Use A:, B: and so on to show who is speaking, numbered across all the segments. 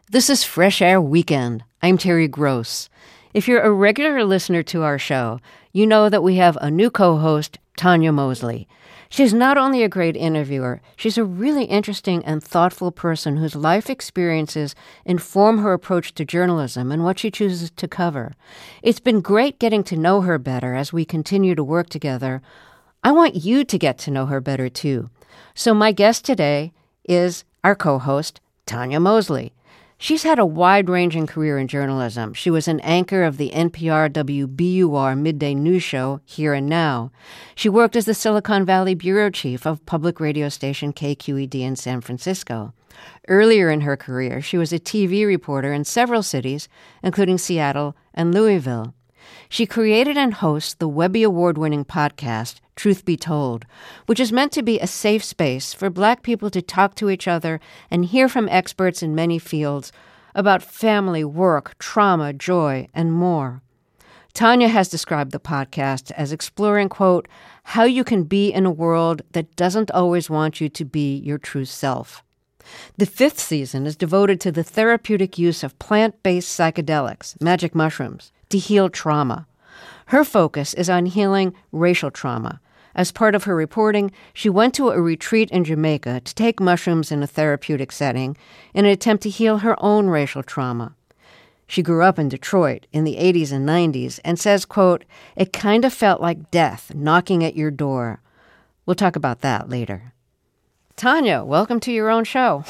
A: This is Fresh Air Weekend. I'm Terry Gross. If you're a regular listener to our show, you know that we have a new co-host, Tanya Mosley. She's not only a great interviewer, she's a really interesting and thoughtful person whose life experiences inform her approach to journalism and what she chooses to cover. It's been great getting to know her better as we continue to work together. I want you to get to know her better, too. So my guest today is our co-host, Tanya Mosley. She's had a wide-ranging career in journalism. She was an anchor of the NPR WBUR midday news show, Here and Now. She worked as the Silicon Valley bureau chief of public radio station KQED in San Francisco. Earlier in her career, she was a TV reporter in several cities, including Seattle and Louisville. She created and hosts the Webby Award-winning podcast, Truth Be Told, which is meant to be a safe space for Black people to talk to each other and hear from experts in many fields about family, work, trauma, joy, and more. Tanya has described the podcast as exploring, quote, how you can be in a world that doesn't always want you to be your true self. The 5th season is devoted to the therapeutic use of plant-based psychedelics, magic mushrooms, to heal trauma. Her focus is on healing racial trauma. As part of her reporting, she went to a retreat in Jamaica to take mushrooms in a therapeutic setting in an attempt to heal her own racial trauma. She grew up in Detroit in the 80s and 90s and says, quote, it kind of felt like death knocking at your door. We'll talk about that later. Tanya, welcome to your own show.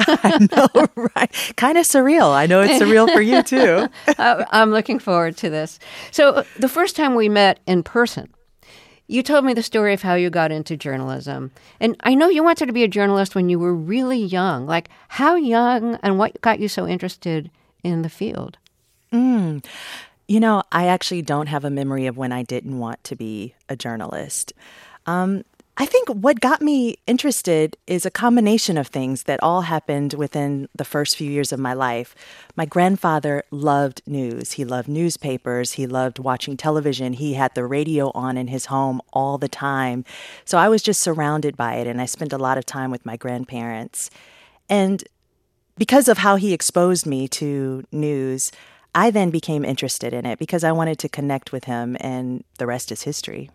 B: I know, right? Kind of surreal. I know it's surreal for you, too.
A: I'm looking forward to this. So the first time we met in person, you told me the story of how you got into journalism. And I know you wanted to be a journalist when you were really young. Like, how young and what got you so interested in the field?
B: You know, I actually don't have a memory of when I didn't want to be a journalist. I think what got me interested is a combination of things that all happened within the first few years of my life. My grandfather loved news. He loved newspapers. He loved watching television. He had the radio on in his home all the time. So I was just surrounded by it, and I spent a lot of time with my grandparents. And because of how he exposed me to news, I then became interested in it because I wanted to connect with him, and the rest is history.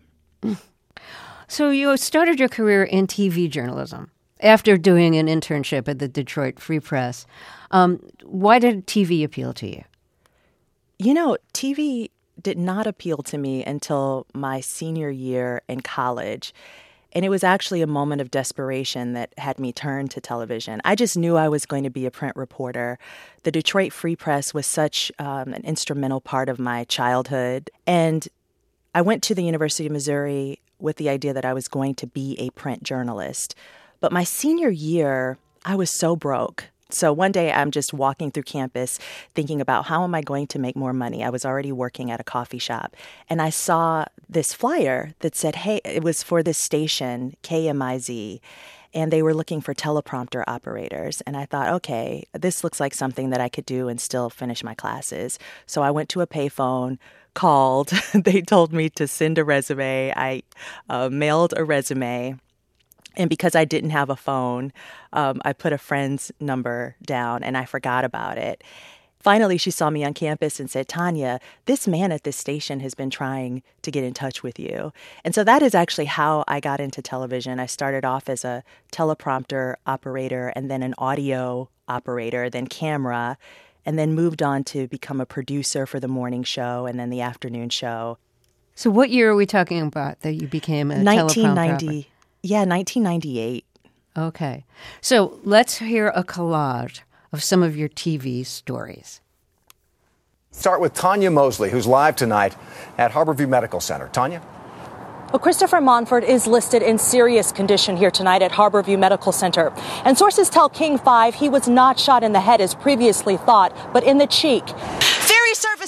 A: So you started your career in TV journalism after doing an internship at the Detroit Free Press. Why did TV appeal to you?
B: You know, TV did not appeal to me until my senior year in college. And it was actually a moment of desperation that had me turn to television. I just knew I was going to be a print reporter. The Detroit Free Press was such an instrumental part of my childhood. And I went to the University of Missouri with the idea that I was going to be a print journalist. But my senior year, I was so broke. So one day I'm just walking through campus thinking about how am I going to make more money? I was already working at a coffee shop. And I saw this flyer that said, hey, it was for this station, KMIZ. And they were looking for teleprompter operators. And I thought, okay, this looks like something that I could do and still finish my classes. So I went to a payphone, called. They told me to send a resume. I mailed a resume. And because I didn't have a phone, I put a friend's number down and I forgot about it. Finally, she saw me on campus and said, Tanya, this man at this station has been trying to get in touch with you. And so that is actually how I got into television. I started off as a teleprompter operator and then an audio operator, then camera, and then moved on to become a producer for the morning show and then the afternoon show.
A: So what year are we talking about that you became a teleprompter operator?
B: Yeah, 1998.
A: Okay. So let's hear a collage of some of your TV stories.
C: Start with Tanya Mosley, who's live tonight at Harborview Medical Center. Tanya?
D: Well, Christopher Monfort is listed in serious condition here tonight at Harborview Medical Center. And sources tell King 5 he was not shot in the head as previously thought, but in the cheek.
E: Ferry service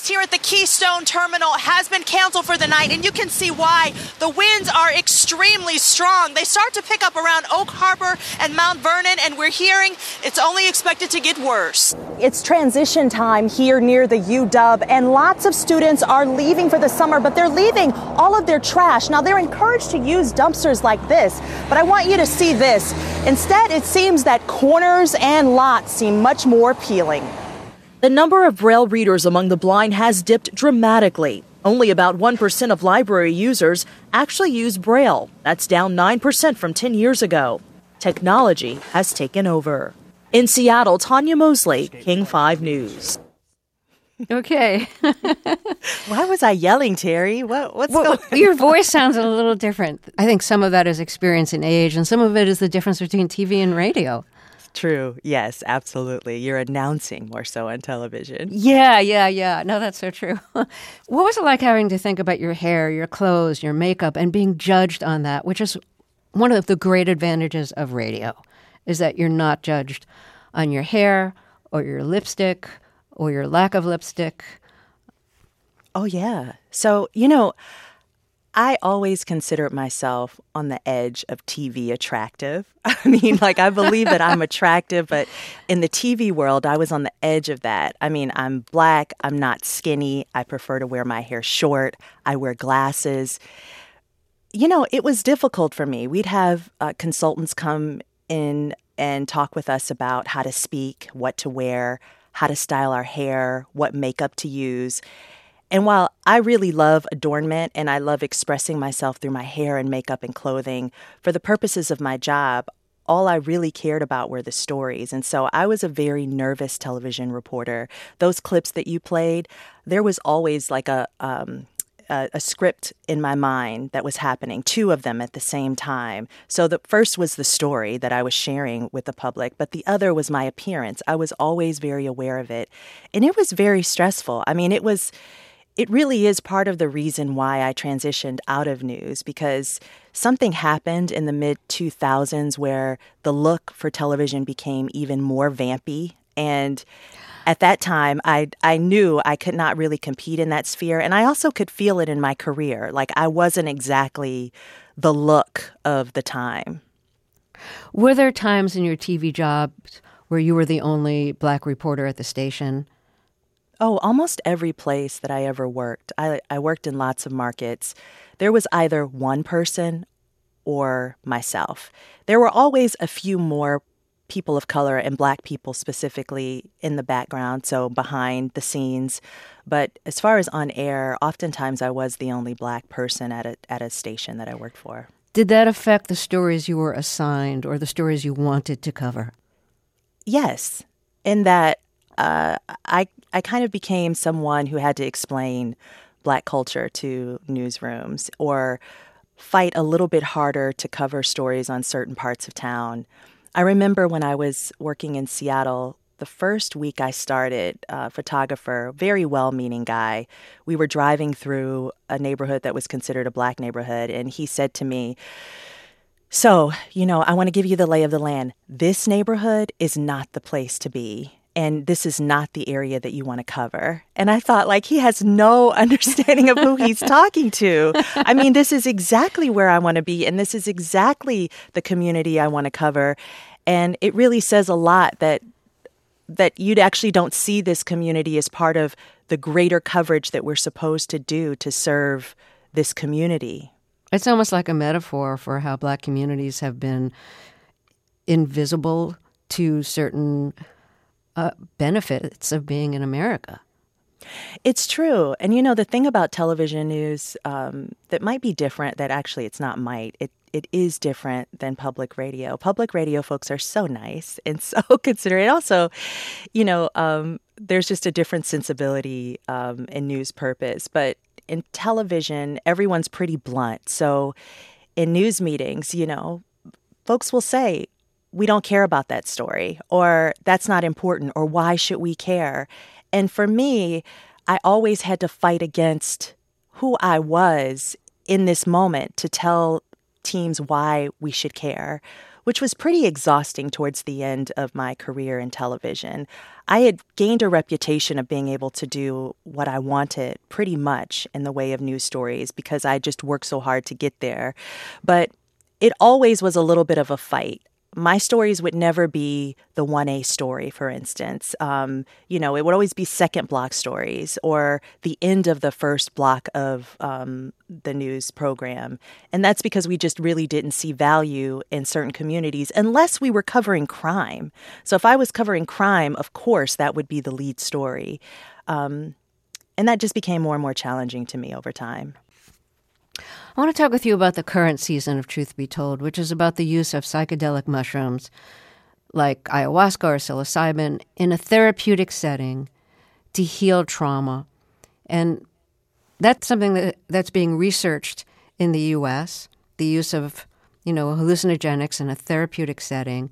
D: service here at the Keystone Terminal has been canceled for the night, and you can see why. The winds are extremely strong. They start to pick up around Oak Harbor and Mount Vernon, and we're hearing it's only expected to get worse. It's transition time here near the UW, and lots of students are leaving for the summer, but they're leaving all of their trash. Now, they're encouraged to use dumpsters like this, but I want you to see this. Instead, it seems that corners and lots seem much more appealing. The number of Braille readers among the blind has dipped dramatically. Only about 1% of library users actually use Braille. That's down 9% from 10 years ago. Technology has taken over. In Seattle, Tanya Mosley, King 5 News.
A: Okay.
B: Why was I yelling, Terry? What's going on?
A: Your voice sounds a little different. I think some of that is experience and age, and some of it is the difference between TV and radio.
B: True. Yes, absolutely. You're announcing more so on television.
A: Yeah. No, that's so true. What was it like having to think about your hair, your clothes, your makeup, and being judged on that, which is one of the great advantages of radio, is that you're not judged on your hair or your lipstick or your lack of lipstick?
B: Oh, yeah. So, I always considered myself on the edge of TV attractive. I mean, I believe that I'm attractive, but in the TV world, I was on the edge of that. I mean, I'm black, I'm not skinny, I prefer to wear my hair short, I wear glasses. It was difficult for me. We'd have consultants come in and talk with us about how to speak, what to wear, how to style our hair, what makeup to use. And while I really love adornment and I love expressing myself through my hair and makeup and clothing, for the purposes of my job, all I really cared about were the stories. And so I was a very nervous television reporter. Those clips that you played, there was always a script in my mind that was happening, 2 of them at the same time. So the first was the story that I was sharing with the public, but the other was my appearance. I was always very aware of it. And it was very stressful. I mean, it really is part of the reason why I transitioned out of news, because something happened in the mid-2000s where the look for television became even more vampy. And at that time, I knew I could not really compete in that sphere. And I also could feel it in my career. I wasn't exactly the look of the time.
A: Were there times in your TV jobs where you were the only black reporter at the station?
B: Oh, almost every place that I ever worked. I worked in lots of markets. There was either one person or myself. There were always a few more people of color and black people specifically in the background, so behind the scenes. But as far as on air, oftentimes I was the only black person at a station that I worked for.
A: Did that affect the stories you were assigned or the stories you wanted to cover?
B: Yes, in that I kind of became someone who had to explain black culture to newsrooms or fight a little bit harder to cover stories on certain parts of town. I remember when I was working in Seattle, the first week I started, a photographer, very well-meaning guy, we were driving through a neighborhood that was considered a black neighborhood, and he said to me, "So, I want to give you the lay of the land. This neighborhood is not the place to be. And this is not the area that you want to cover." And I thought, he has no understanding of who he's talking to. I mean, this is exactly where I want to be, and this is exactly the community I want to cover. And it really says a lot that you actually don't see this community as part of the greater coverage that we're supposed to do to serve this community.
A: It's almost like a metaphor for how black communities have been invisible to certain benefits of being in America.
B: It's true. And the thing about television news that might be different, that actually it's not might, it is different than public radio. Public radio folks are so nice and so considerate. Also, there's just a different sensibility in news purpose. But in television, everyone's pretty blunt. So in news meetings, folks will say, "We don't care about that story," or "That's not important," or "Why should we care?" And for me, I always had to fight against who I was in this moment to tell teams why we should care. which was pretty exhausting towards the end of my career in television. I had gained a reputation of being able to do what I wanted pretty much in the way of news stories because I just worked so hard to get there. But it always was a little bit of a fight. My stories would never be the 1A story, for instance. It would always be second block stories or the end of the first block of the news program. And that's because we just really didn't see value in certain communities unless we were covering crime. So if I was covering crime, of course, that would be the lead story. And that just became more and more challenging to me over time.
A: I want to talk with you about the current season of Truth Be Told, which is about the use of psychedelic mushrooms like ayahuasca or psilocybin in a therapeutic setting to heal trauma. And that's something that's being researched in the U.S., the use of, hallucinogenics in a therapeutic setting.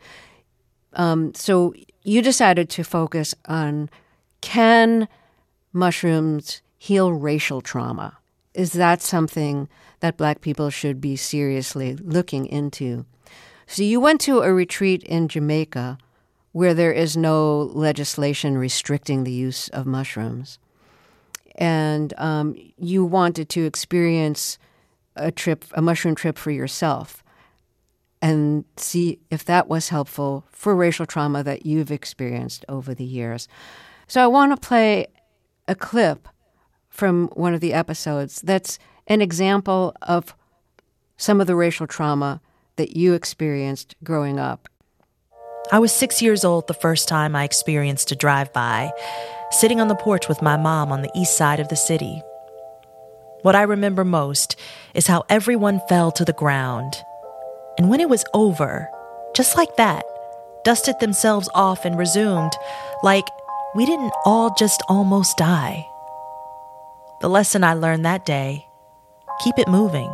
A: So you decided to focus on, can mushrooms heal racial trauma? Is that something that Black people should be seriously looking into? So you went to a retreat in Jamaica where there is no legislation restricting the use of mushrooms. And you wanted to experience a mushroom trip for yourself and see if that was helpful for racial trauma that you've experienced over the years. So I want to play a clip from one of the episodes that's an example of some of the racial trauma that you experienced growing up.
E: I was 6 years old the first time I experienced a drive-by, sitting on the porch with my mom on the east side of the city. What I remember most is how everyone fell to the ground. And when it was over, just like that, dusted themselves off and resumed, like we didn't all just almost die. The lesson I learned that day: keep it moving.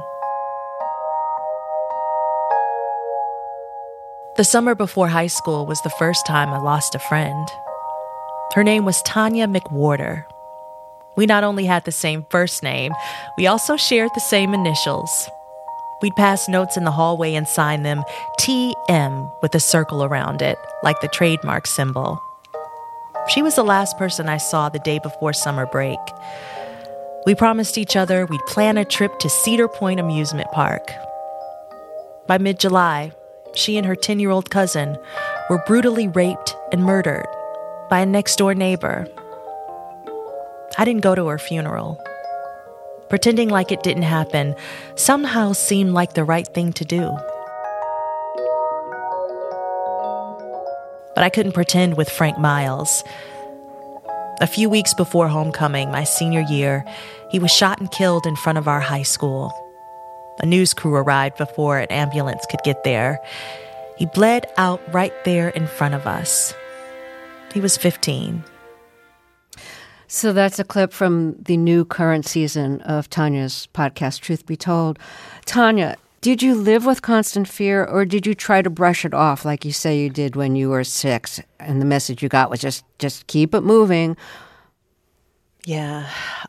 E: The summer before high school was the first time I lost a friend. Her name was Tanya McWhorter. We not only had the same first name, we also shared the same initials. We'd pass notes in the hallway and sign them TM with a circle around it, like the trademark symbol. She was the last person I saw the day before summer break. We promised each other we'd plan a trip to Cedar Point Amusement Park. By mid-July, she and her 10-year-old cousin were brutally raped and murdered by a next-door neighbor. I didn't go to her funeral. Pretending like it didn't happen somehow seemed like the right thing to do. But I couldn't pretend with Frank Miles. A few weeks before homecoming, my senior year, he was shot and killed in front of our high school. A news crew arrived before an ambulance could get there. He bled out right there in front of us. He was 15.
A: So that's a clip from the new current season of Tanya's podcast, Truth Be Told. Tanya, did you live with constant fear, or did you try to brush it off like you say you did when you were 6 and the message you got was just keep it moving?
B: Yeah.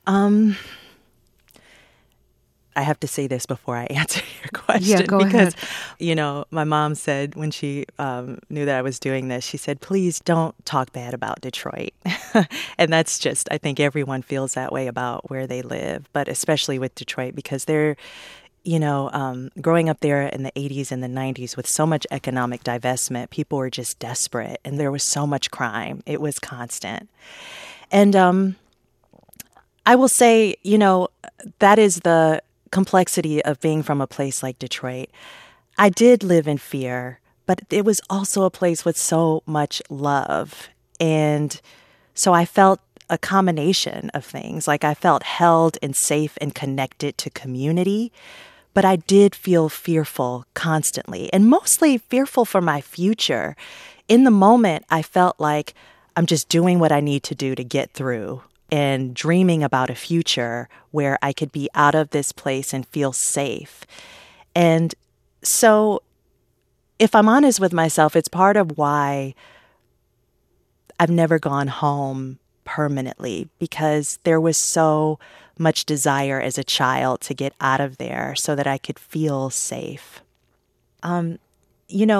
B: I have to say this before I answer your question.
A: Yeah, go
B: because,
A: ahead.
B: My mom said when she knew that I was doing this, she said, please don't talk bad about Detroit. And that's just, I think everyone feels that way about where they live, but especially with Detroit because they're, growing up there in the 80s and the 90s with so much economic divestment, people were just desperate and there was so much crime. It was constant. And I will say, that is the complexity of being from a place like Detroit. I did live in fear, but it was also a place with so much love. And so I felt a combination of things. Like I felt held and safe and connected to community, but I did feel fearful constantly and mostly fearful for my future. In the moment, I felt like I'm just doing what I need to do to get through and dreaming about a future where I could be out of this place and feel safe. And so if I'm honest with myself, it's part of why I've never gone home permanently, because there was so much desire as a child to get out of there so that I could feel safe.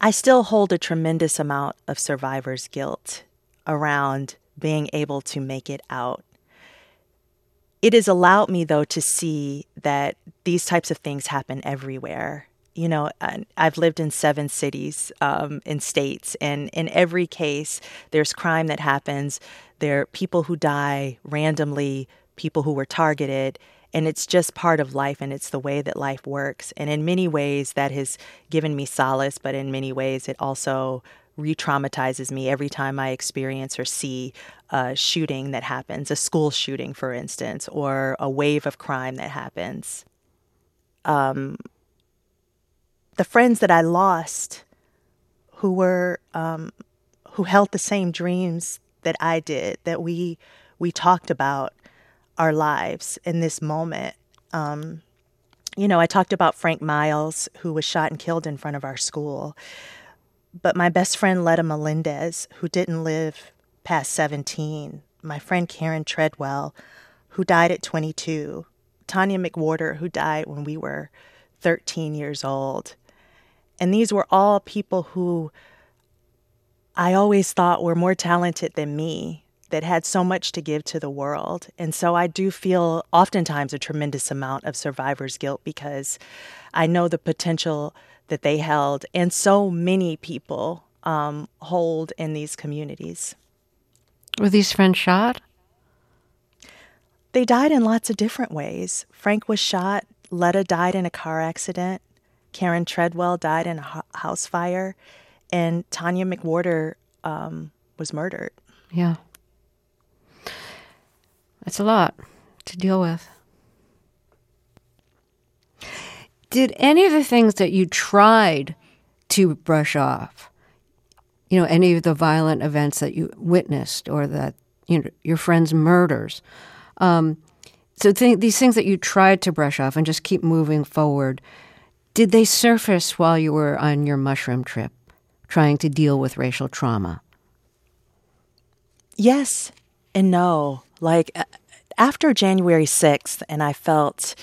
B: I still hold a tremendous amount of survivor's guilt around being able to make it out. It has allowed me, though, to see that these types of things happen everywhere. You know, I've lived in 7 cities in states, and in every case, there's crime that happens. There are people who die randomly, people who were targeted, and it's just part of life, and it's the way that life works. And in many ways, that has given me solace, but in many ways, it also re-traumatizes me every time I experience or see a shooting that happens, a school shooting, for instance, or a wave of crime that happens. The friends that I lost who were who held the same dreams that I did, that we talked about our lives in this moment. You know, I talked about Frank Miles, who was shot and killed in front of our school. But my best friend, Letta Melendez, who didn't live past 17. My friend Karen Treadwell, who died at 22. Tanya McWhorter, who died when we were 13 years old. And these were all people who I always thought were more talented than me, that had so much to give to the world. And so I do feel oftentimes a tremendous amount of survivor's guilt, because I know the potential that they held, and so many people hold in these communities.
A: Were these friends shot?
B: They died in lots of different ways. Frank was shot. Letta died in a car accident. Karen Treadwell died in a house fire. And Tanya McWhorter was murdered.
A: Yeah. That's a lot to deal with. Did any of the things that you tried to brush off, you know, any of the violent events that you witnessed, or that, you know, your friends' murders, these things that you tried to brush off and just keep moving forward, did they surface while you were on your mushroom trip, trying to deal with racial trauma?
B: Yes and no. Like, after January 6th, and I felt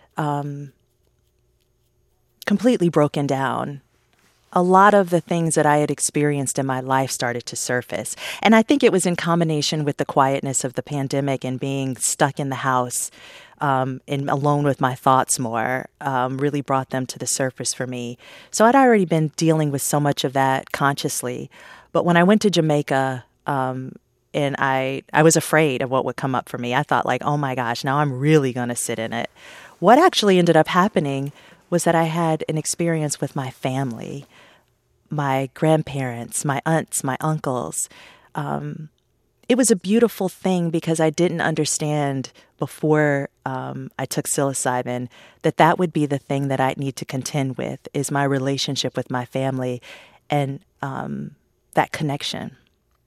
B: completely broken down, a lot of the things that I had experienced in my life started to surface. And I think it was in combination with the quietness of the pandemic and being stuck in the house and alone with my thoughts more, really brought them to the surface for me. So I'd already been dealing with so much of that consciously. But when I went to Jamaica, and I was afraid of what would come up for me. I thought, like, oh my gosh, now I'm really going to sit in it. What actually ended up happening was that I had an experience with my family, my grandparents, my aunts, my uncles. It was a beautiful thing, because I didn't understand before I took psilocybin that would be the thing that I'd need to contend with, is my relationship with my family and that connection.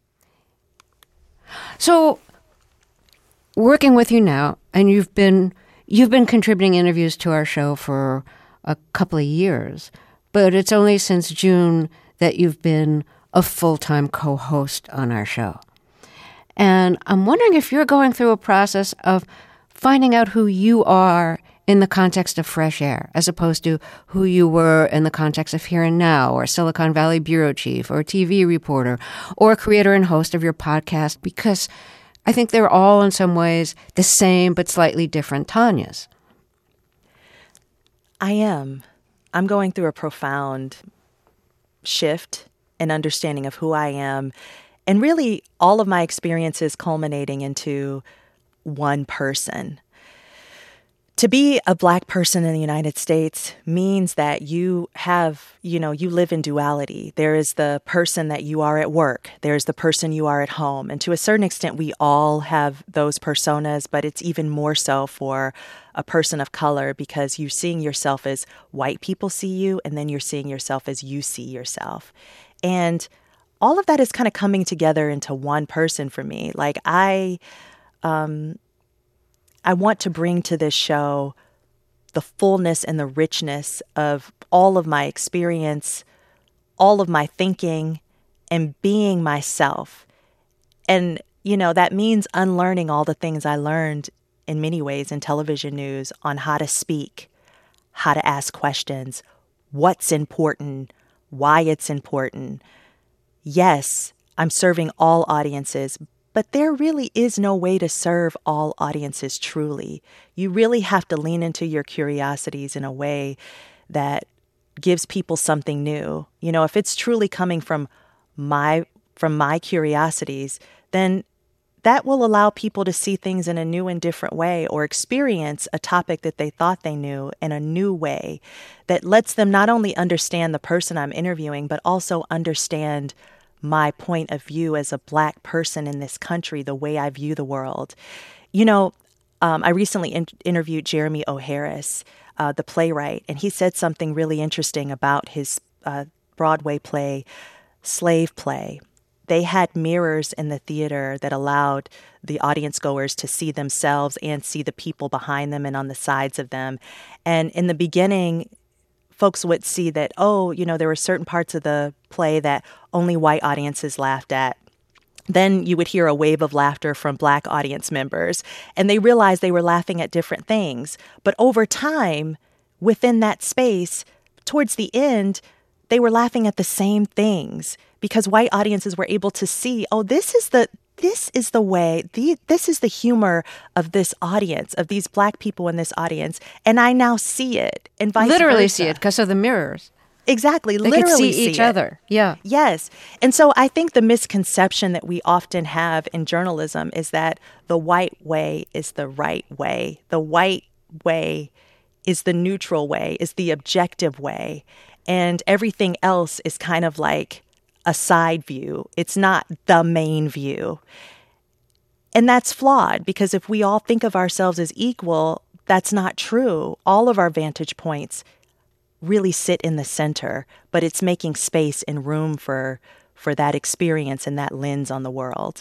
A: So, working with you now, and you've been contributing interviews to our show for a couple of years, but it's only since June that you've been a full-time co-host on our show. And I'm wondering if you're going through a process of finding out who you are in the context of Fresh Air, as opposed to who you were in the context of Here and Now, or Silicon Valley bureau chief, or TV reporter, or creator and host of your podcast, because I think they're all in some ways the same but slightly different Tanyas.
B: I am. I'm going through a profound shift and understanding of who I am, and really all of my experiences culminating into one person. To be a Black person in the United States means that you live in duality. There is the person that you are at work. There's the person you are at home. And to a certain extent, we all have those personas, but it's even more so for a person of color, because you're seeing yourself as white people see you, and then you're seeing yourself as you see yourself. And all of that is kind of coming together into one person for me. Like, I want to bring to this show the fullness and the richness of all of my experience, all of my thinking, and being myself. And, that means unlearning all the things I learned in many ways in television news on how to speak, how to ask questions, what's important, why it's important. Yes, I'm serving all audiences, but there really is no way to serve all audiences truly. You really have to lean into your curiosities in a way that gives people something new. You know, if it's truly coming from my curiosities, then that will allow people to see things in a new and different way, or experience a topic that they thought they knew in a new way that lets them not only understand the person I'm interviewing, but also understand my point of view as a Black person in this country, the way I view the world. You know, I recently interviewed Jeremy O. Harris, the playwright, and he said something really interesting about his Broadway play, Slave Play. They had mirrors in the theater that allowed the audience goers to see themselves and see the people behind them and on the sides of them. And in the beginning, folks would see that, oh, you know, there were certain parts of the play that only white audiences laughed at. Then you would hear a wave of laughter from Black audience members, and they realized they were laughing at different things. But over time, within that space, towards the end, they were laughing at the same things because white audiences were able to see, oh, this is the humor of this audience, of these Black people in this audience, and I now see it, and vice versa.
A: Literally see it because of the mirrors.
B: Exactly,
A: they
B: literally
A: could see each other. Yeah.
B: Yes. And so I think the misconception that we often have in journalism is that the white way is the right way. The white way is the neutral way, is the objective way. And everything else is kind of like a side view. It's not the main view. And that's flawed because if we all think of ourselves as equal, that's not true. All of our vantage points really sit in the center, but it's making space and room for that experience and that lens on the world.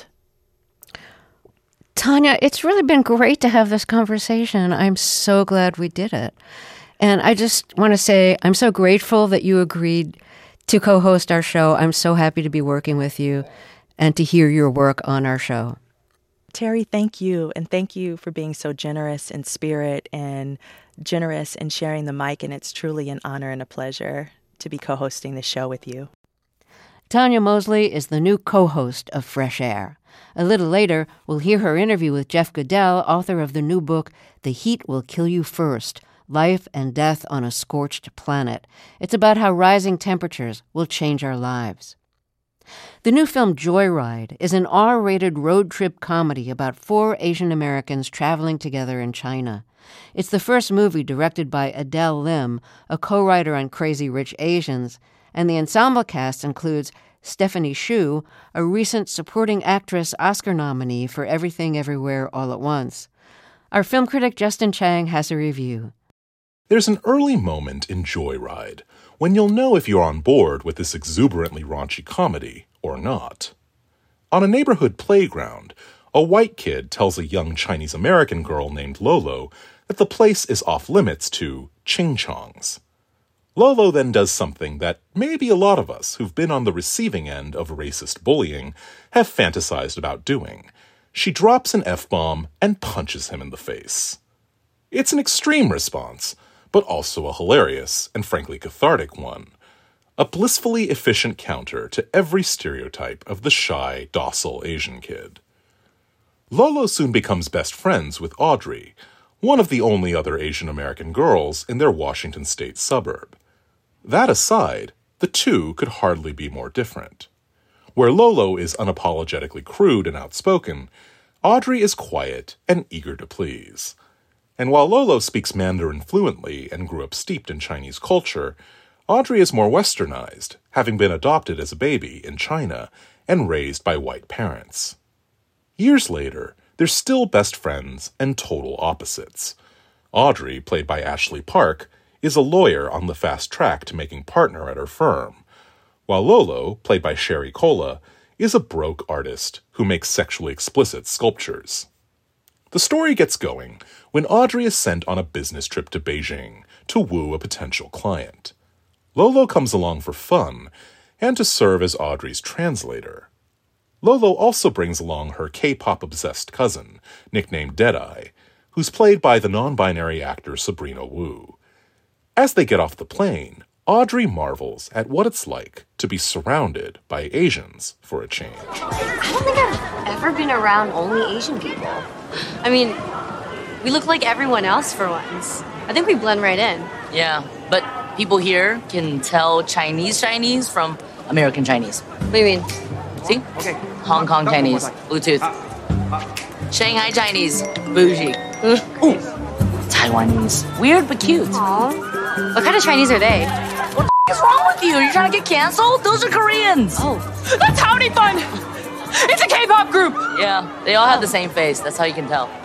A: Tanya, it's really been great to have this conversation. I'm so glad we did it. And I just want to say I'm so grateful that you agreed to co-host our show. I'm so happy to be working with you and to hear your work on our show.
B: Terry, thank you. And thank you for being so generous in spirit and generous in sharing the mic. And it's truly an honor and a pleasure to be co-hosting the show with you.
A: Tanya Mosley is the new co-host of Fresh Air. A little later, we'll hear her interview with Jeff Goodell, author of the new book, The Heat Will Kill You First, Life and Death on a Scorched Planet. It's about how rising temperatures will change our lives. The new film Joyride is an R-rated road trip comedy about 4 Asian Americans traveling together in China. It's the first movie directed by Adele Lim, a co-writer on Crazy Rich Asians, and the ensemble cast includes Stephanie Hsu, a recent supporting actress Oscar nominee for Everything Everywhere All at Once. Our film critic Justin Chang has a review.
F: There's an early moment in Joyride when you'll know if you're on board with this exuberantly raunchy comedy or not. On a neighborhood playground, a white kid tells a young Chinese-American girl named Lolo that the place is off-limits to ching-chongs. Lolo then does something that maybe a lot of us who've been on the receiving end of racist bullying have fantasized about doing. She drops an F-bomb and punches him in the face. It's an extreme response, but also a hilarious and frankly cathartic one. A blissfully efficient counter to every stereotype of the shy, docile Asian kid. Lolo soon becomes best friends with Audrey, one of the only other Asian American girls in their Washington state suburb. That aside, the two could hardly be more different. Where Lolo is unapologetically crude and outspoken, Audrey is quiet and eager to please. And while Lolo speaks Mandarin fluently and grew up steeped in Chinese culture, Audrey is more westernized, having been adopted as a baby in China and raised by white parents. Years later, they're still best friends and total opposites. Audrey, played by Ashley Park, is a lawyer on the fast track to making partner at her firm, while Lolo, played by Sherry Cola, is a broke artist who makes sexually explicit sculptures. The story gets going when Audrey is sent on a business trip to Beijing to woo a potential client. Lolo comes along for fun and to serve as Audrey's translator. Lolo also brings along her K-pop-obsessed cousin, nicknamed Deadeye, who's played by the non-binary actor Sabrina Wu. As they get off the plane, Audrey marvels at what it's like to be surrounded by Asians for a change.
G: I don't think I've ever been around only Asian people. I mean, we look like everyone else for once. I think we blend right in.
H: Yeah, but people here can tell Chinese from American Chinese.
G: What do you mean?
H: See? Okay. Hong Kong Chinese, Bluetooth. Shanghai Chinese, bougie. Ooh, Taiwanese, weird but cute.
G: Aww. What kind of Chinese are they?
H: What the is wrong with you? Are you trying to get canceled? Those are Koreans.
G: Oh.
H: That's Howdy Fun! It's a K-pop group! Yeah, they all have the same face. That's how you can tell.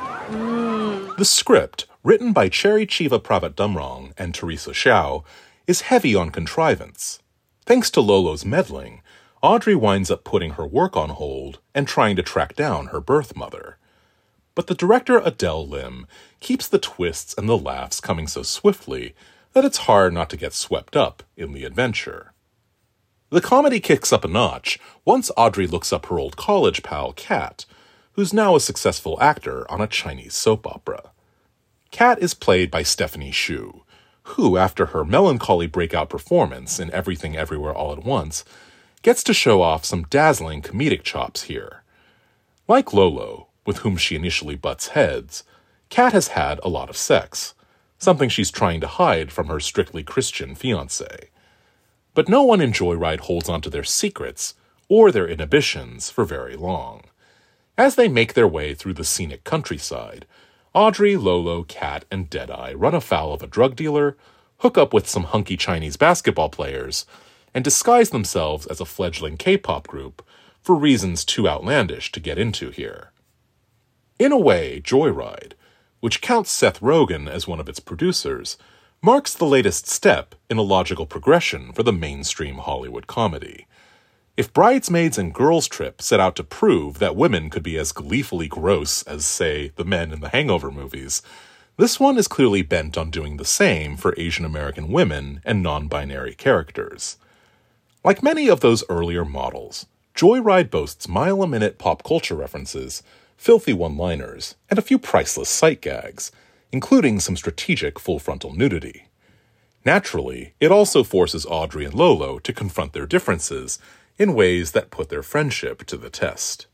F: The script, written by Cherry Chiva Pravatdamrong and Teresa Xiao, is heavy on contrivance. Thanks to Lolo's meddling, Audrey winds up putting her work on hold and trying to track down her birth mother. But the director Adele Lim keeps the twists and the laughs coming so swiftly that it's hard not to get swept up in the adventure. The comedy kicks up a notch once Audrey looks up her old college pal, Kat, who's now a successful actor on a Chinese soap opera. Kat is played by Stephanie Hsu, who, after her melancholy breakout performance in Everything Everywhere All at Once, gets to show off some dazzling comedic chops here. Like Lolo, with whom she initially butts heads, Kat has had a lot of sex, something she's trying to hide from her strictly Christian fiancé. But no one in Joyride holds onto their secrets or their inhibitions for very long. As they make their way through the scenic countryside, Audrey, Lolo, Kat, and Deadeye run afoul of a drug dealer, hook up with some hunky Chinese basketball players, and disguise themselves as a fledgling K-pop group for reasons too outlandish to get into here. In a way, Joyride, which counts Seth Rogen as one of its producers, marks the latest step in a logical progression for the mainstream Hollywood comedy. If Bridesmaids and Girls Trip set out to prove that women could be as gleefully gross as, say, the men in the Hangover movies, this one is clearly bent on doing the same for Asian American women and non-binary characters. Like many of those earlier models, Joyride boasts mile-a-minute pop culture references, filthy one-liners, and a few priceless sight gags, including some strategic full-frontal nudity. Naturally, it also forces Audrey and Lolo to confront their differences in ways that put their friendship to the test.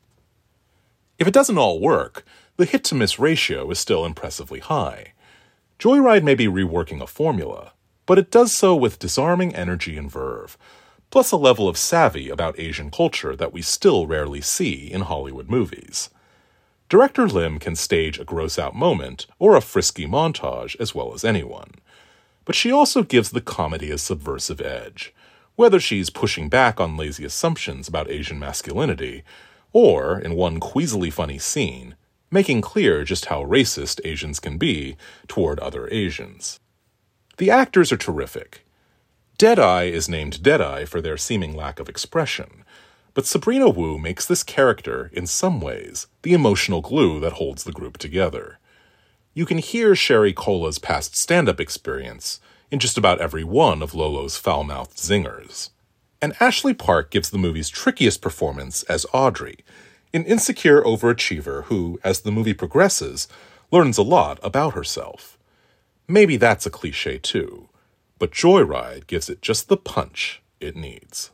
F: If it doesn't all work, the hit-to-miss ratio is still impressively high. Joyride may be reworking a formula, but it does so with disarming energy and verve, plus a level of savvy about Asian culture that we still rarely see in Hollywood movies. Director Lim can stage a gross-out moment or a frisky montage as well as anyone, but she also gives the comedy a subversive edge, whether she's pushing back on lazy assumptions about Asian masculinity, or, in one queasily funny scene, making clear just how racist Asians can be toward other Asians. The actors are terrific. Deadeye is named Deadeye for their seeming lack of expression, but Sabrina Wu makes this character, in some ways, the emotional glue that holds the group together. You can hear Sherry Cola's past stand-up experience in just about every one of Lolo's foul-mouthed zingers. And Ashley Park gives the movie's trickiest performance as Audrey, an insecure overachiever who, as the movie progresses, learns a lot about herself. Maybe that's a cliché too, but Joyride gives it just the punch it needs.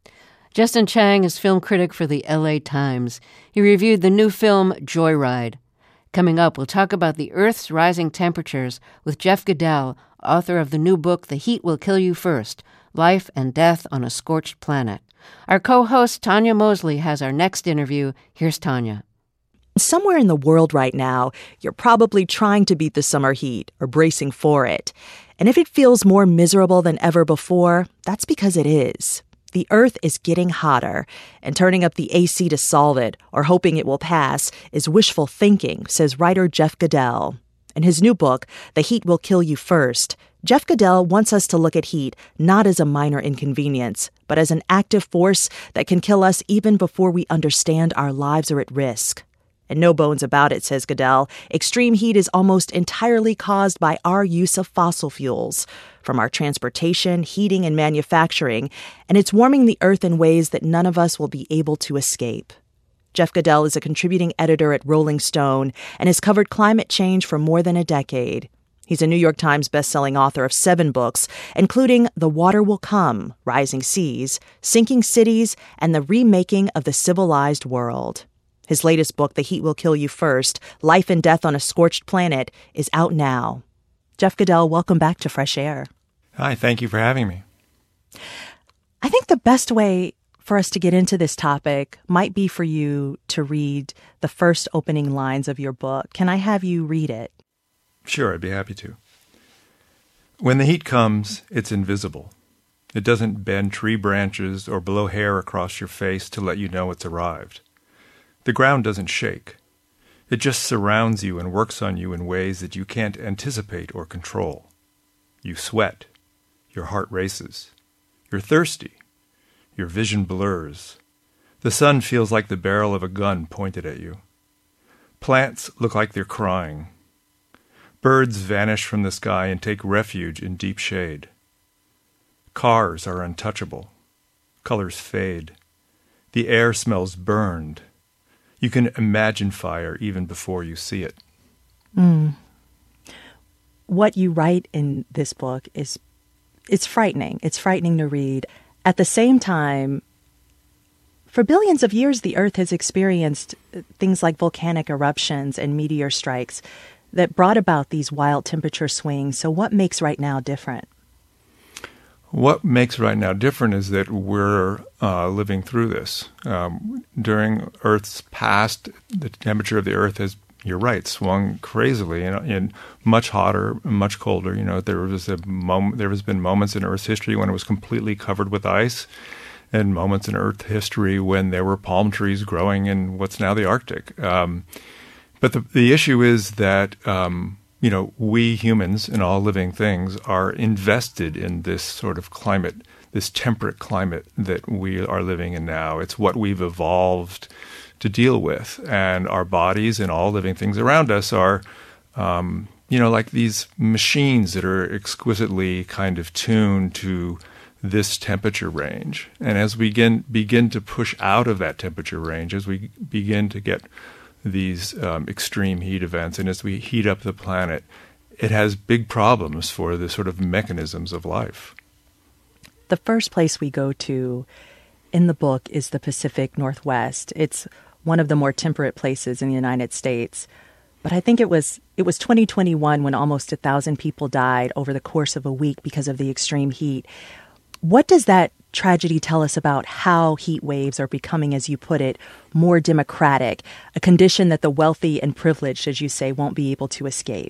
A: Justin Chang is film critic for the LA Times. He reviewed the new film Joyride. Coming up, we'll talk about the Earth's rising temperatures with Jeff Goodell, author of the new book The Heat Will Kill You First, Life and Death on a Scorched Planet. Our co-host Tanya Mosley has our next interview. Here's Tanya.
B: Somewhere in the world right now, you're probably trying to beat the summer heat or bracing for it. And if it feels more miserable than ever before, that's because it is. The Earth is getting hotter, and turning up the AC to solve it or hoping it will pass is wishful thinking, says writer Jeff Goodell. In his new book, The Heat Will Kill You First, Jeff Goodell wants us to look at heat not as a minor inconvenience, but as an active force that can kill us even before we understand our lives are at risk. And no bones about it, says Goodell, extreme heat is almost entirely caused by our use of fossil fuels, from our transportation, heating, and manufacturing, and it's warming the Earth in ways that none of us will be able to escape. Jeff Goodell is a contributing editor at Rolling Stone and has covered climate change for more than a decade. He's a New York Times bestselling author of 7 books, including The Water Will Come, Rising Seas, Sinking Cities, and the Remaking of the Civilized World. His latest book, The Heat Will Kill You First, Life and Death on a Scorched Planet, is out now. Jeff Goodell, welcome back to Fresh Air.
I: Hi, thank you for having me.
B: I think the best way for us to get into this topic might be for you to read the first opening lines of your book. Can I have you read it?
I: Sure, I'd be happy to. When the heat comes, it's invisible. It doesn't bend tree branches or blow hair across your face to let you know it's arrived. The ground doesn't shake. It just surrounds you and works on you in ways that you can't anticipate or control. You sweat. Your heart races. You're thirsty. Your vision blurs. The sun feels like the barrel of a gun pointed at you. Plants look like they're crying. Birds vanish from the sky and take refuge in deep shade. Cars are untouchable. Colors fade. The air smells burned. You can imagine fire even before you see it.
B: What you write in this book it's frightening. It's frightening to read. At the same time, for billions of years, the Earth has experienced things like volcanic eruptions and meteor strikes that brought about these wild temperature swings. So what makes right now different?
I: What makes right now different is that we're living through this. During Earth's past, the temperature of the Earth has, you're right, swung crazily and much hotter, much colder. You know, there has been moments in Earth's history when it was completely covered with ice, and moments in Earth history when there were palm trees growing in what's now the Arctic. But the issue is that, we humans and all living things are invested in this sort of climate, this temperate climate that we are living in now. It's what we've evolved to deal with. And our bodies and all living things around us are, like these machines that are exquisitely kind of tuned to this temperature range. And as we begin to push out of that temperature range, as we begin to get these extreme heat events, and as we heat up the planet, it has big problems for the sort of mechanisms of life.
B: The first place we go to in the book is the Pacific Northwest. It's one of the more temperate places in the United States. But I think it was 2021 when almost 1,000 people died over the course of a week because of the extreme heat. What does that tragedy tell us about how heat waves are becoming, as you put it, more democratic, a condition that the wealthy and privileged, as you say, won't be able to escape?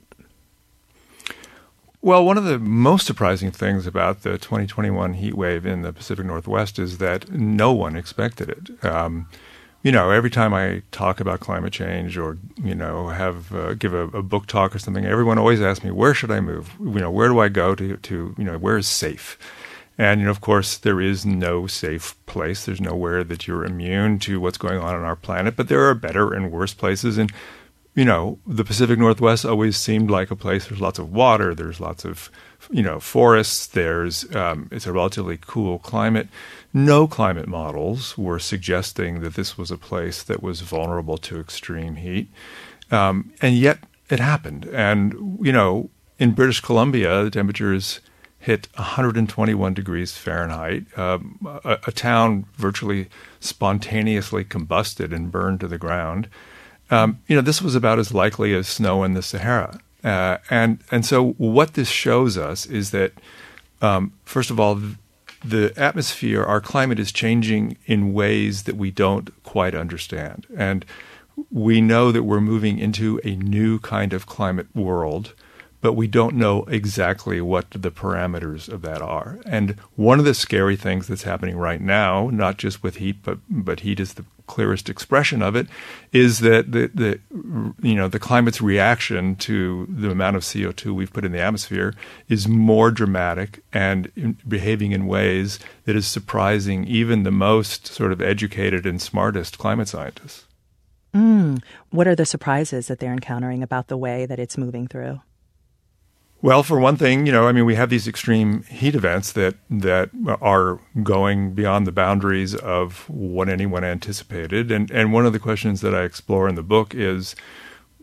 I: Well, one of the most surprising things about the 2021 heat wave in the Pacific Northwest is that no one expected it. Every time I talk about climate change or, give a book talk or something, everyone always asks me, where should I move? Where do I go to where is safe? And, of course, there is no safe place. There's nowhere that you're immune to what's going on our planet. But there are better and worse places. And, the Pacific Northwest always seemed like a place. There's lots of water. There's lots of, forests. It's a relatively cool climate. No climate models were suggesting that this was a place that was vulnerable to extreme heat. And yet it happened. And, in British Columbia, the temperatures hit 121 degrees Fahrenheit. A town virtually spontaneously combusted and burned to the ground. This was about as likely as snow in the Sahara. And so what this shows us is that, first of all, the atmosphere, our climate is changing in ways that we don't quite understand. And we know that we're moving into a new kind of climate world, but we don't know exactly what the parameters of that are. And one of the scary things that's happening right now, not just with heat, but heat is the clearest expression of it, is that the climate's reaction to the amount of CO2 we've put in the atmosphere is more dramatic and behaving in ways that is surprising even the most sort of educated and smartest climate scientists.
B: What are the surprises that they're encountering about the way that it's moving through?
I: Well, for one thing, we have these extreme heat events that are going beyond the boundaries of what anyone anticipated. And one of the questions that I explore in the book is,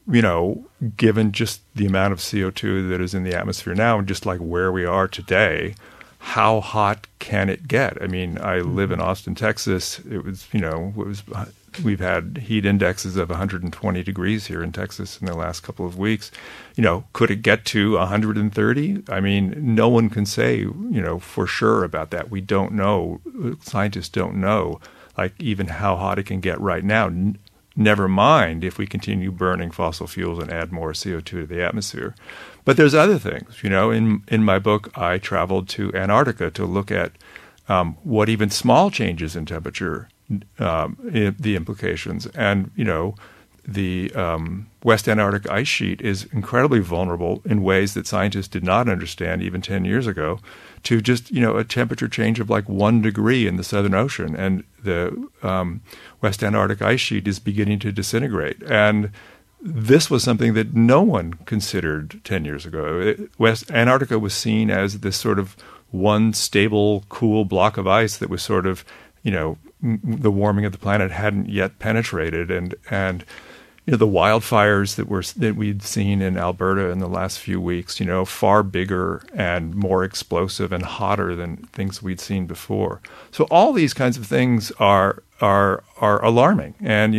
I: given just the amount of CO2 that is in the atmosphere now, and just like where we are today, how hot can it get? I mean, I live in Austin, Texas. We've had heat indexes of 120 degrees here in Texas in the last couple of weeks. Could it get to 130? I mean, no one can say, for sure about that. We don't know. Scientists don't know, like, even how hot it can get right now. Never mind if we continue burning fossil fuels and add more CO2 to the atmosphere. But there's other things. In my book, I traveled to Antarctica to look at what even small changes in temperature, the implications. And, the West Antarctic ice sheet is incredibly vulnerable in ways that scientists did not understand even 10 years ago to just, a temperature change of like 1 degree in the Southern Ocean. And the West Antarctic ice sheet is beginning to disintegrate. And this was something that no one considered 10 years ago. West Antarctica was seen as this sort of one stable, cool block of ice that was sort of, the warming of the planet hadn't yet penetrated. And the wildfires that we'd seen in Alberta in the last few weeks, far bigger and more explosive and hotter than things we'd seen before. So all these kinds of things are alarming, and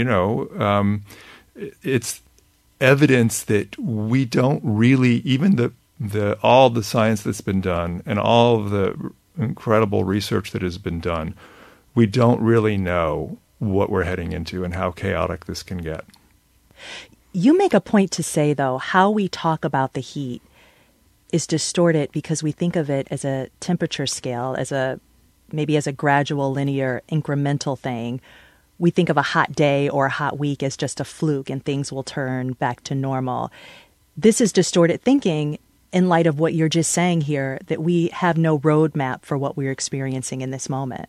I: it's evidence that we don't really, even all the science that's been done and all of the incredible research that has been done, we don't really know what we're heading into and how chaotic this can get.
B: You make a point to say, though, how we talk about the heat is distorted because we think of it as a temperature scale, maybe as a gradual, linear, incremental thing. We think of a hot day or a hot week as just a fluke and things will turn back to normal. This is distorted thinking in light of what you're just saying here, that we have no roadmap for what we're experiencing in this moment.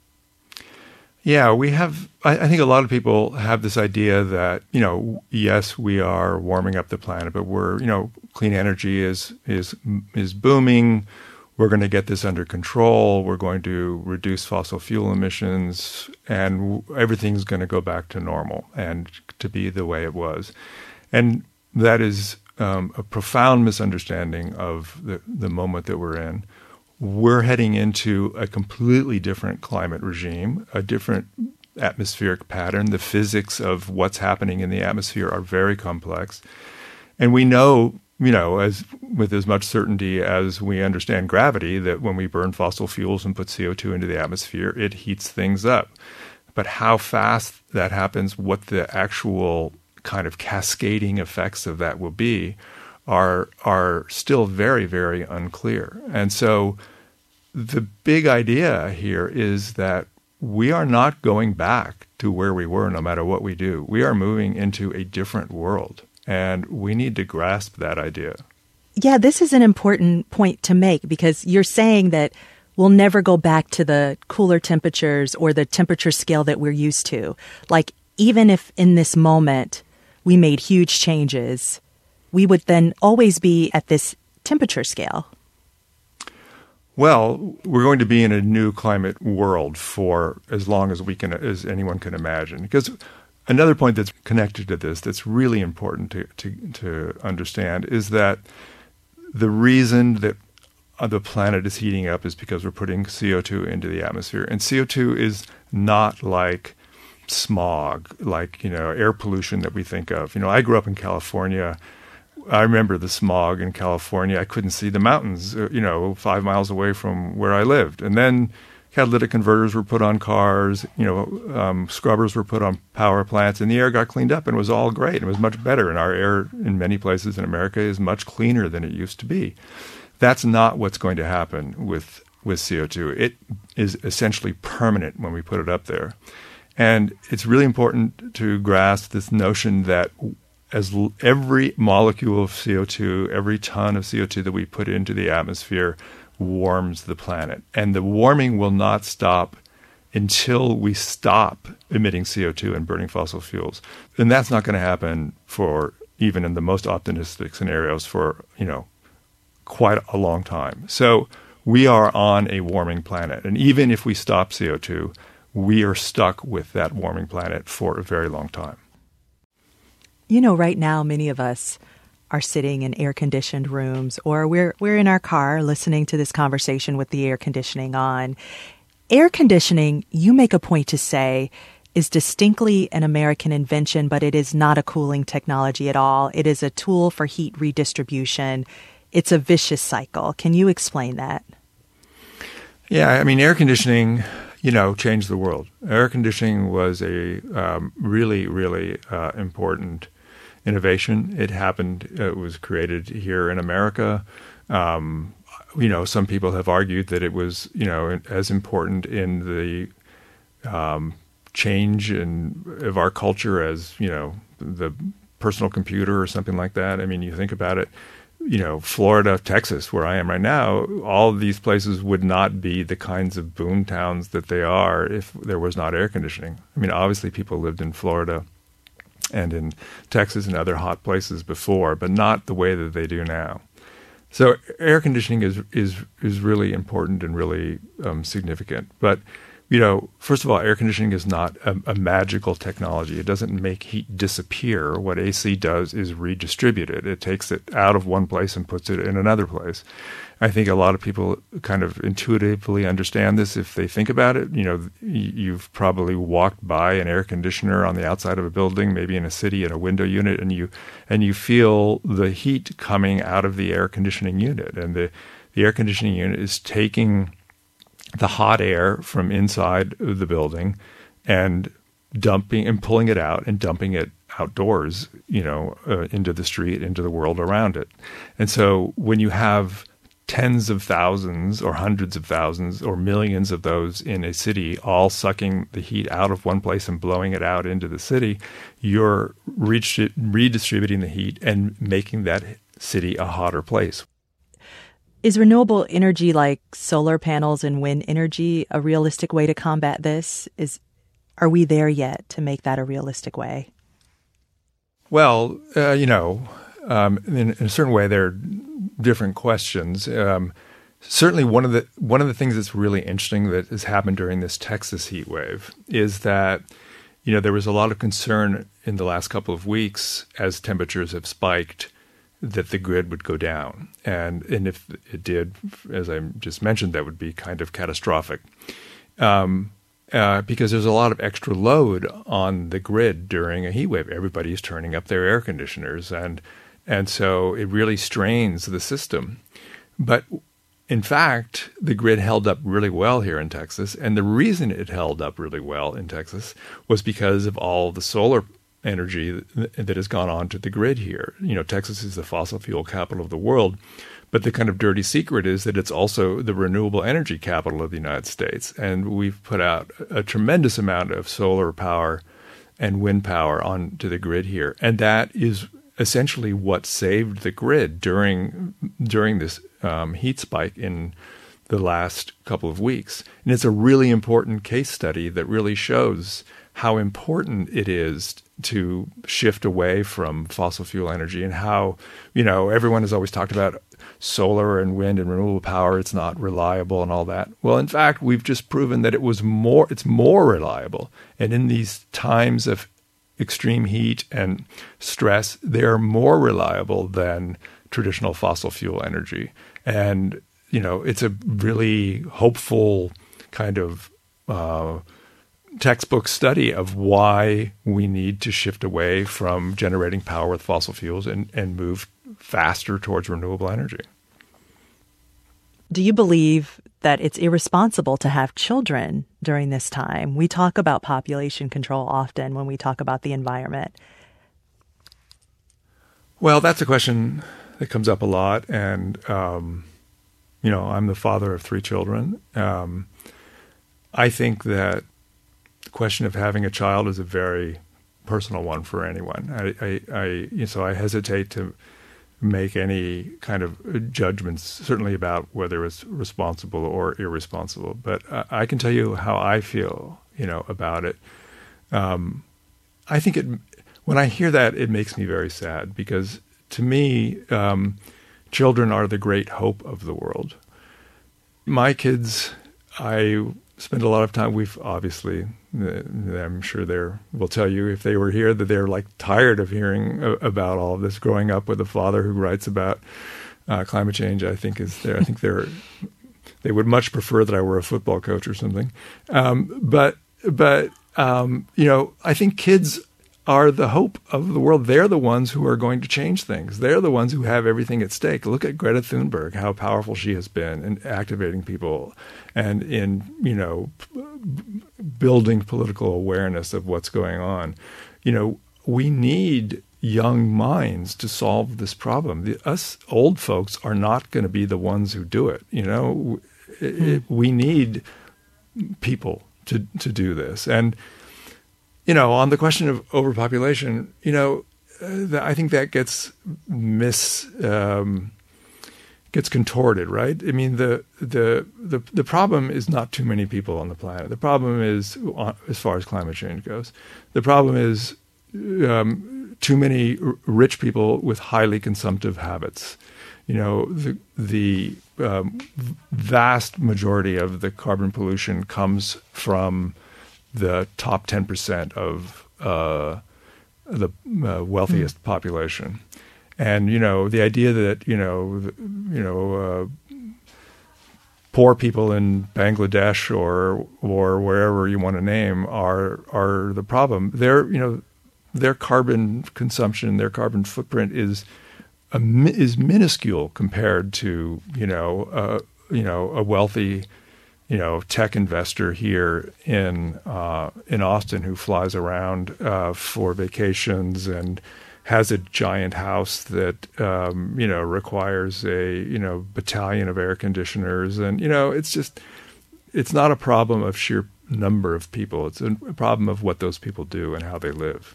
I: Yeah, we have. I think a lot of people have this idea that, yes, we are warming up the planet, but clean energy is booming. We're going to get this under control. We're going to reduce fossil fuel emissions, and everything's going to go back to normal and to be the way it was. And that is a profound misunderstanding of the moment that we're in. We're heading into a completely different climate regime, a different atmospheric pattern. The physics of what's happening in the atmosphere are very complex. And we know, with as much certainty as we understand gravity, that when we burn fossil fuels and put CO2 into the atmosphere, it heats things up. But how fast that happens, what the actual kind of cascading effects of that will be, are still very, very unclear. And so the big idea here is that we are not going back to where we were no matter what we do. We are moving into a different world, and we need to grasp that idea.
B: Yeah, this is an important point to make because you're saying that we'll never go back to the cooler temperatures or the temperature scale that we're used to. Like, even if in this moment we made huge changes, we would then always be at this temperature scale.
I: Well, we're going to be in a new climate world for as long as as anyone can imagine. Because another point that's connected to this that's really important to understand is that the reason that the planet is heating up is because we're putting CO2 into the atmosphere. And CO2 is not like smog, like, air pollution that we think of. I grew up in California. I remember the smog in California. I couldn't see the mountains, 5 miles away from where I lived. And then catalytic converters were put on cars, scrubbers were put on power plants, and the air got cleaned up and it was all great. It was much better. And our air in many places in America is much cleaner than it used to be. That's not what's going to happen with CO2. It is essentially permanent when we put it up there. And it's really important to grasp this notion that as every molecule of CO2, every ton of CO2 that we put into the atmosphere warms the planet. And the warming will not stop until we stop emitting CO2 and burning fossil fuels. And that's not going to happen for, even in the most optimistic scenarios, for, quite a long time. So we are on a warming planet. And even if we stop CO2, we are stuck with that warming planet for a very long time.
B: You know, right now, many of us are sitting in air-conditioned rooms, or we're in our car listening to this conversation with the air conditioning on. Air conditioning, you make a point to say, is distinctly an American invention, but it is not a cooling technology at all. It is a tool for heat redistribution. It's a vicious cycle. Can you explain that?
I: Yeah, I mean, air conditioning, changed the world. Air conditioning was a really, really important innovation. It happened, it was created here in America. Some people have argued that it was, as important in the change of our culture as, the personal computer or something like that. I mean, you think about it, Florida, Texas, where I am right now, all of these places would not be the kinds of boom towns that they are if there was not air conditioning. I mean, obviously people lived in Florida and in Texas and other hot places before, but not the way that they do now. So air conditioning is really important and really significant. But first of all, air conditioning is not a magical technology. It doesn't make heat disappear. What AC does is redistribute it. It takes it out of one place and puts it in another place. I think a lot of people kind of intuitively understand this if they think about it. You've probably walked by an air conditioner on the outside of a building, maybe in a city in a window unit, and you feel the heat coming out of the air conditioning unit. And the air conditioning unit is taking the hot air from inside the building and dumping and pulling it out and dumping it outdoors, into the street, into the world around it. And so when you have tens of thousands or hundreds of thousands or millions of those in a city all sucking the heat out of one place and blowing it out into the city, you're redistributing the heat and making that city a hotter place.
B: Is renewable energy like solar panels and wind energy a realistic way to combat this? Are we there yet to make that a realistic way?
I: Well, in a certain way, there are different questions. Certainly, one of the things that's really interesting that has happened during this Texas heat wave is that there was a lot of concern in the last couple of weeks as temperatures have spiked that the grid would go down. And if it did, as I just mentioned, that would be kind of catastrophic. Because there's a lot of extra load on the grid during a heat wave. Everybody's turning up their air conditioners, and so it really strains the system. But in fact, the grid held up really well here in Texas, and the reason it held up really well in Texas was because of all the solar energy that has gone on to the grid here. Texas is the fossil fuel capital of the world, but the kind of dirty secret is that it's also the renewable energy capital of the United States. And we've put out a tremendous amount of solar power and wind power onto the grid here. And that is essentially what saved the grid during this heat spike in the last couple of weeks. And it's a really important case study that really shows how important it is to shift away from fossil fuel energy, and how, everyone has always talked about solar and wind and renewable power. It's not reliable and all that. Well, in fact, we've just proven that it's more reliable. And in these times of extreme heat and stress, they're more reliable than traditional fossil fuel energy. And, it's a really hopeful kind of textbook study of why we need to shift away from generating power with fossil fuels and move faster towards renewable energy.
B: Do you believe that it's irresponsible to have children during this time? We talk about population control often when we talk about the environment.
I: Well, that's a question that comes up a lot. And, I'm the father of 3 children. I think that the question of having a child is a very personal one for anyone. So I hesitate to make any kind of judgments, certainly about whether it's responsible or irresponsible. But I can tell you how I feel, about it. I think when I hear that, it makes me very sad, because to me, children are the great hope of the world. My kids, I spend a lot of time. We've obviously, I'm sure will tell you if they were here that they're like tired of hearing about all of this. Growing up with a father who writes about climate change, I think they would much prefer that I were a football coach or something. But I think kids are the hope of the world. They're the ones who are going to change things. They're the ones who have everything at stake. Look at Greta Thunberg, how powerful she has been in activating people and in, building political awareness of what's going on. We need young minds to solve this problem. Us old folks are not going to be the ones who do it. We need people to do this. And on the question of overpopulation, I think that gets gets contorted, right? I mean, the problem is not too many people on the planet. The problem is, as far as climate change goes, the problem is too many rich people with highly consumptive habits. The vast majority of the carbon pollution comes from the top 10% of the wealthiest population. And, the idea that, poor people in Bangladesh or wherever you want to name are the problem. Their carbon consumption, their carbon footprint is minuscule compared to, a wealthy tech investor here in Austin who flies around for vacations and has a giant house that requires a battalion of air conditioners, and it's not a problem of sheer number of people. It's a problem of what those people do and how they live.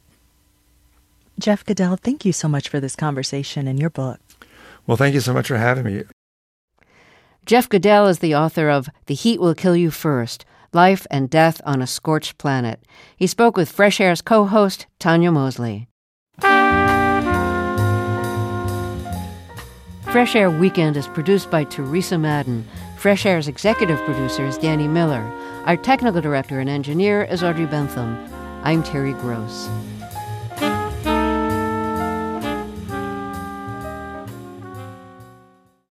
B: Jeff Goodell, thank you so much for this conversation and your book.
I: Well, thank you so much for having me.
A: Jeff Goodell is the author of The Heat Will Kill You First, Life and Death on a Scorched Planet. He spoke with Fresh Air's co-host, Tanya Mosley. Fresh Air Weekend is produced by Teresa Madden. Fresh Air's executive producer is Danny Miller. Our technical director and engineer is Audrey Bentham. I'm Terry Gross.